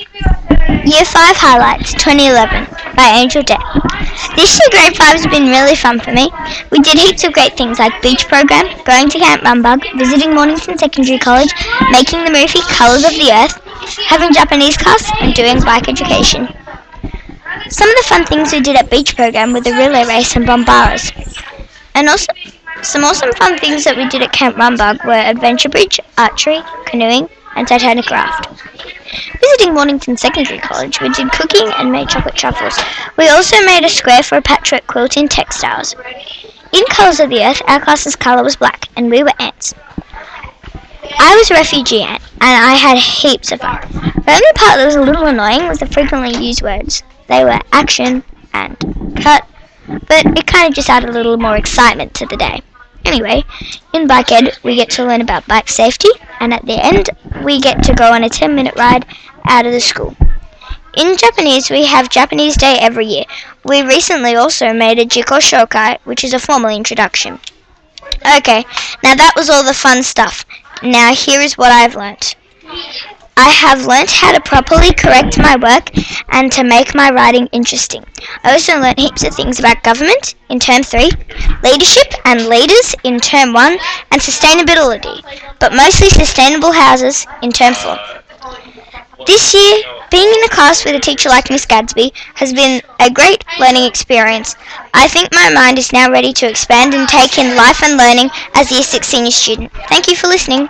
Year 5 Highlights 2011 by Angel Day. This year grade 5 has been really fun for me. We did heaps of great things like beach program, going to Camp Rumbug, visiting Mornington Secondary College, making the movie Colours of the Earth, having Japanese class and doing bike education. Some of the fun things we did at beach program were the relay race and bombaras. And also some awesome fun things that we did at Camp Rumbug were adventure bridge, archery, canoeing and Titanic raft. Visiting Mornington Secondary College, we did cooking and made chocolate truffles. We also made a square for a patchwork quilt in textiles. In Colours of the Earth, our class's colour was black, and we were ants. I was a refugee ant, and I had heaps of fun. The only part that was a little annoying was the frequently used words. They were action and cut, but it kind of just added a little more excitement to the day. Anyway, in Bike Ed, we get to learn about bike safety, and at the end, we get to go on a 10-minute ride out of the school. In Japanese, we have Japanese Day every year. We recently also made a Jiko Shokai, which is a formal introduction. Okay, now that was all the fun stuff. Now here is what I've learnt. I have learnt how to properly correct my work and to make my writing interesting. I also learnt heaps of things about government in Term 3, leadership and leaders in Term 1, and sustainability, but mostly sustainable houses in Term 4. This year, being in a class with a teacher like Miss Gadsby has been a great learning experience. I think my mind is now ready to expand and take in life and learning as a Year 6 senior student. Thank you for listening.